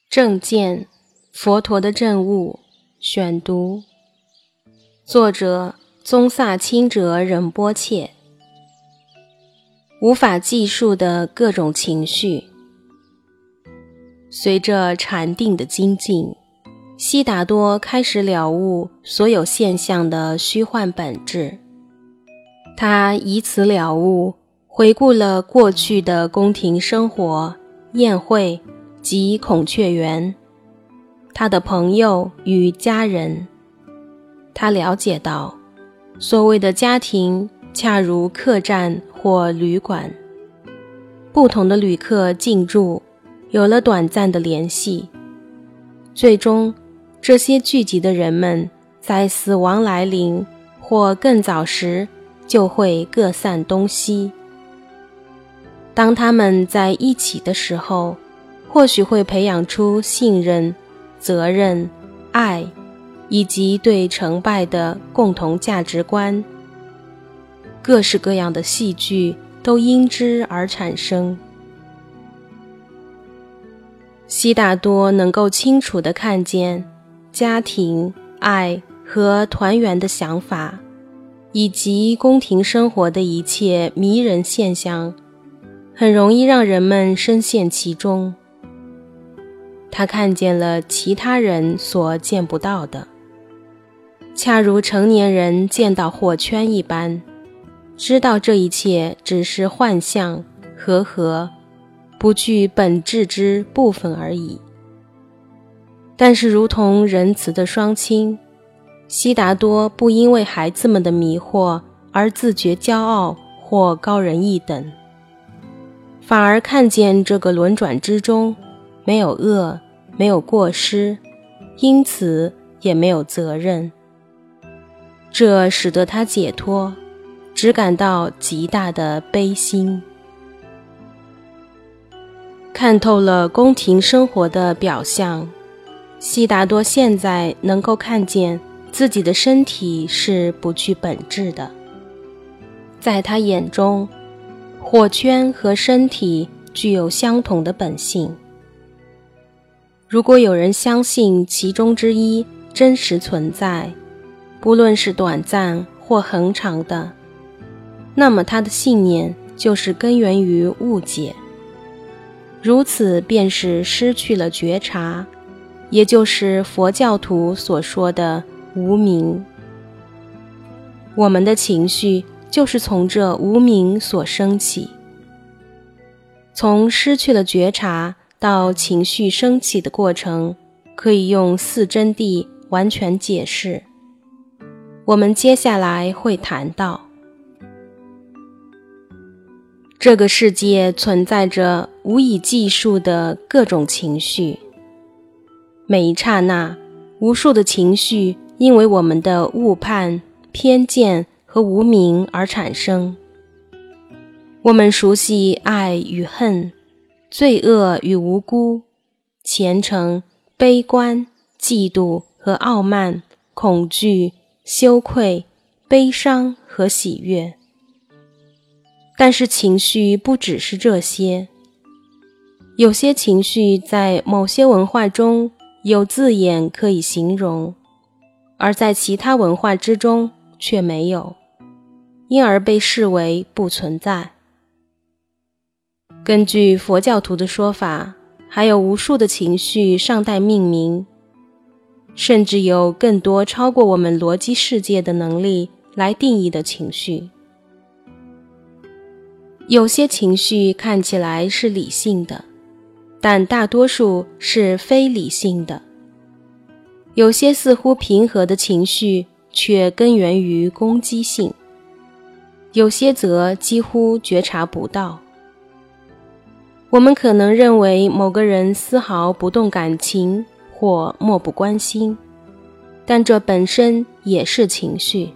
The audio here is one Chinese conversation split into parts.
正见，佛陀的证悟，选读，作者宗萨钦哲仁波切。无法计数的各种情绪。随着禅定的精进，悉达多开始了悟所有现象的虚幻本质。他以此了悟，回顾了过去的宫廷生活、宴会及孔雀园，他的朋友与家人。他了解到，所谓的家庭恰如客栈或旅馆，不同的旅客进驻，有了短暂的联系，最终这些聚集的人们在死亡来临或更早时就会各散东西。当他们在一起的时候，或许会培养出信任、责任、爱以及对成败的共同价值观。各式各样的戏剧都因之而产生。悉达多能够清楚地看见家庭、爱和团圆的想法，以及宫廷生活的一切迷人现象，很容易让人们深陷其中。他看见了其他人所见不到的，恰如成年人见到火圈一般，知道这一切只是幻象、和合，不具本质之部分而已。但是如同仁慈的双亲，悉达多不因为孩子们的迷惑而自觉骄傲或高人一等，反而看见这个轮转之中没有恶，没有过失，因此也没有责任。这使得他解脱，只感到极大的悲心。看透了宫廷生活的表象，悉达多现在能够看见自己的身体是不具本质的。在他眼中，火圈和身体具有相同的本性。如果有人相信其中之一真实存在，不论是短暂或恒长的，那么他的信念就是根源于误解。如此便是失去了觉察，也就是佛教徒所说的无明。我们的情绪就是从这无明所生起。从失去了觉察到情绪升起的过程，可以用四真谛完全解释。我们接下来会谈到，这个世界存在着无以计数的各种情绪，每一刹那，无数的情绪因为我们的误判、偏见和无明而产生。我们熟悉爱与恨、罪恶与无辜、虔诚、悲观、嫉妒和傲慢、恐惧、羞愧、悲伤和喜悦。但是情绪不只是这些，有些情绪在某些文化中有字眼可以形容，而在其他文化之中却没有，因而被视为不存在。根据佛教徒的说法，还有无数的情绪尚待命名，甚至有更多超过我们逻辑世界的能力来定义的情绪。有些情绪看起来是理性的，但大多数是非理性的。有些似乎平和的情绪却根源于攻击性，有些则几乎觉察不到。我们可能认为某个人丝毫不动感情或漠不关心，但这本身也是情绪。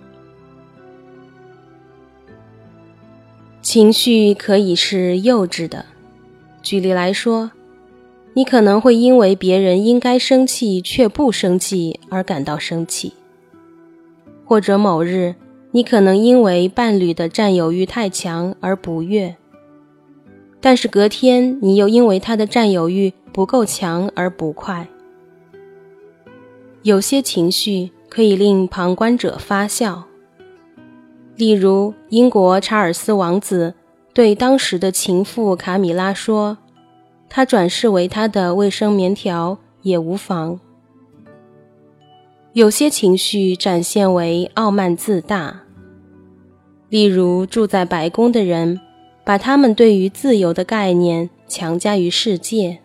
情绪可以是幼稚的。举例来说，你可能会因为别人应该生气却不生气而感到生气，或者某日你可能因为伴侣的占有欲太强而不悦，但是隔天你又因为他的占有欲不够强而不快。有些情绪可以令旁观者发笑，例如英国查尔斯王子对当时的情妇卡米拉说，他转世为他的卫生棉条也无妨。有些情绪展现为傲慢自大，例如住在白宫的人把他们对于自由的概念强加于世界，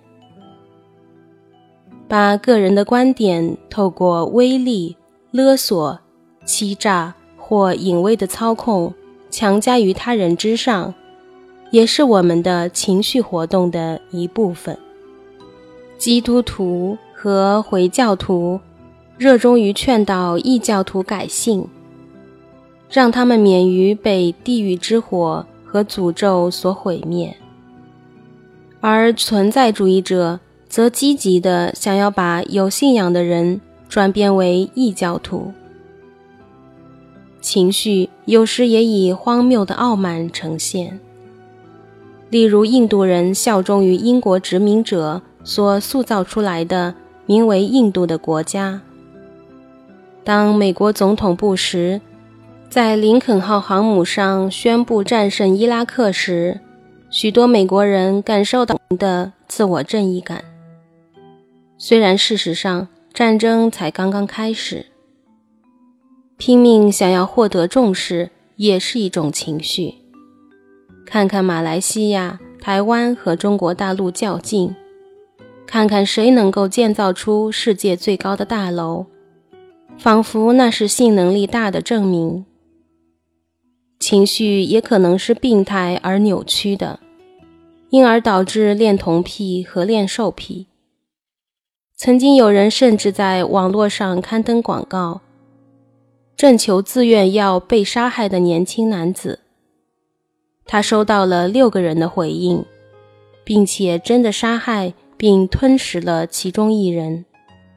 把个人的观点透过威力、勒索、欺诈或隐微的操控强加于他人之上，也是我们的情绪活动的一部分。基督徒和回教徒热衷于劝导异教徒改信，让他们免于被地狱之火和诅咒所毁灭，而存在主义者则积极地想要把有信仰的人转变为异教徒。情绪有时也以荒谬的傲慢呈现，例如印度人效忠于英国殖民者所塑造出来的名为印度的国家。当美国总统布什在林肯号航母上宣布战胜伊拉克时，许多美国人感受到的自我正义感。虽然事实上战争才刚刚开始，拼命想要获得重视也是一种情绪。看看马来西亚、台湾和中国大陆较劲，看看谁能够建造出世界最高的大楼，仿佛那是性能力大的证明。情绪也可能是病态而扭曲的，因而导致恋童癖和恋兽癖。曾经有人甚至在网络上刊登广告，征求自愿要被杀害的年轻男子。他收到了6个人的回应，并且真的杀害并吞食了其中1人。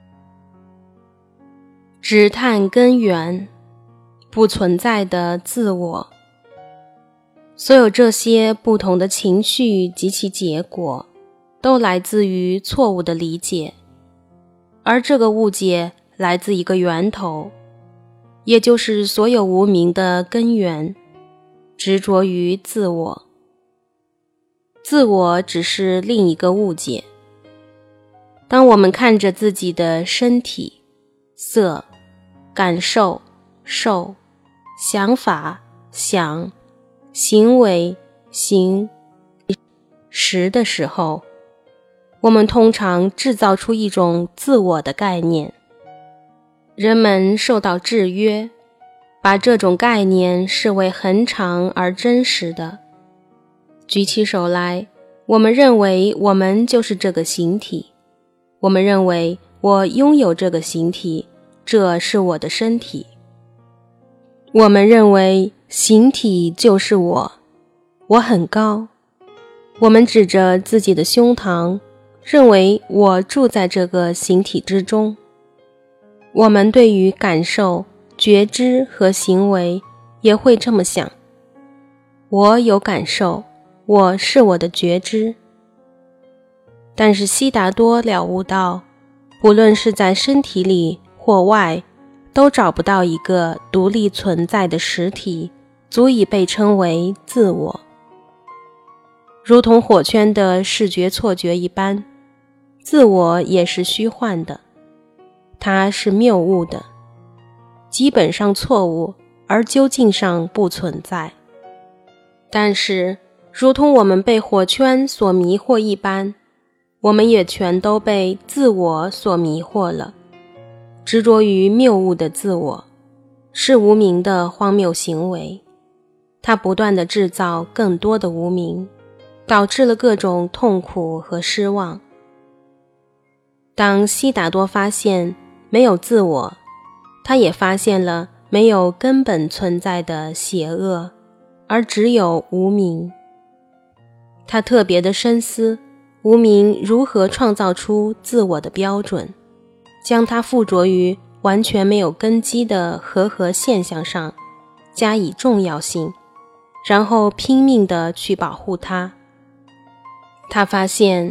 只探根源，不存在的自我。所有这些不同的情绪及其结果，都来自于错误的理解，而这个误解来自一个源头，也就是所有无明的根源，执着于自我。自我只是另一个误解。当我们看着自己的身体、色、感受、受、想法、想、行为、行、识的时候，我们通常制造出一种自我的概念。人们受到制约，把这种概念视为恒常而真实的。举起手来，我们认为我们就是这个形体，我们认为我拥有这个形体，这是我的身体。我们认为形体就是我，我很高。我们指着自己的胸膛，认为我住在这个形体之中。我们对于感受、觉知和行为也会这么想。我有感受，我是我的觉知。但是悉达多了悟到，不论是在身体里或外，都找不到一个独立存在的实体，足以被称为自我。如同火圈的视觉错觉一般，自我也是虚幻的，它是谬误的，基本上错误，而究竟上不存在。但是，如同我们被火圈所迷惑一般，我们也全都被自我所迷惑了。执着于谬误的自我，是无明的荒谬行为，它不断地制造更多的无明，导致了各种痛苦和失望。当悉达多发现没有自我，他也发现了没有根本存在的邪恶，而只有无明。他特别的深思无明如何创造出自我的标准，将它附着于完全没有根基的和现象上，加以重要性，然后拼命地去保护它。他发现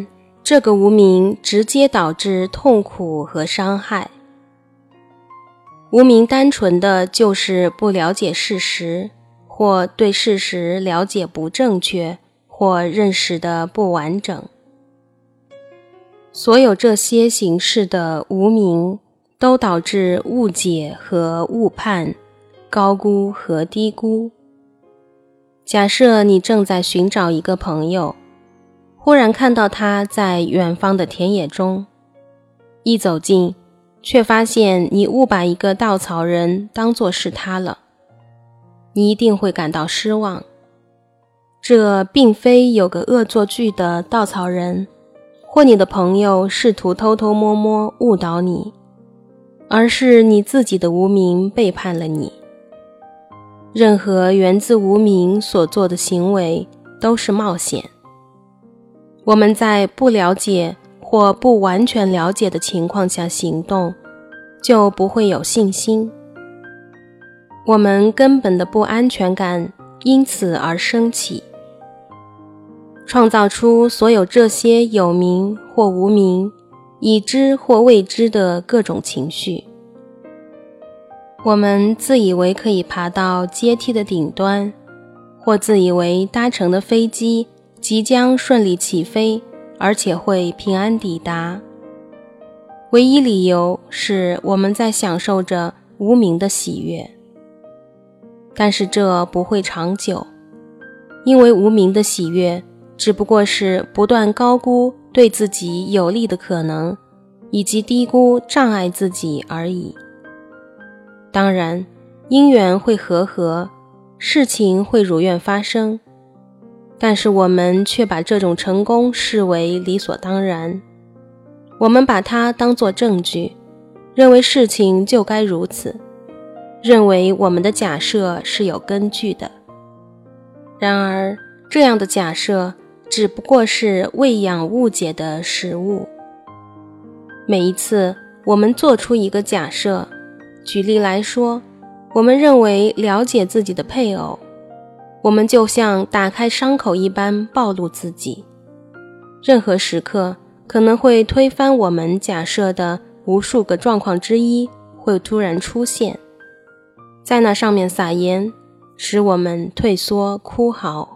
这个无明直接导致痛苦和伤害。无明单纯的就是不了解事实，或对事实了解不正确，或认识的不完整。所有这些形式的无明，都导致误解和误判，高估和低估。假设你正在寻找一个朋友，忽然看到他在远方的田野中，一走近，却发现你误把一个稻草人当作是他了，你一定会感到失望。这并非有个恶作剧的稻草人，或你的朋友试图偷偷摸摸误导你，而是你自己的无明背叛了你。任何源自无明所做的行为都是冒险。我们在不了解或不完全了解的情况下行动，就不会有信心。我们根本的不安全感因此而升起，创造出所有这些有明或无明、已知或未知的各种情绪。我们自以为可以爬到阶梯的顶端，或自以为搭乘的飞机即将顺利起飞，而且会平安抵达。唯一理由是我们在享受着无明的喜悦。但是这不会长久，因为无明的喜悦只不过是不断高估对自己有利的可能，以及低估障碍自己而已。当然，因缘会和合，事情会如愿发生，但是我们却把这种成功视为理所当然。我们把它当作证据，认为事情就该如此，认为我们的假设是有根据的。然而，这样的假设只不过是喂养误解的食物。每一次我们做出一个假设，举例来说，我们认为了解自己的配偶，我们就像打开伤口一般暴露自己。任何时刻可能会推翻我们假设的无数个状况之一会突然出现，在那上面撒盐，使我们退缩哭嚎。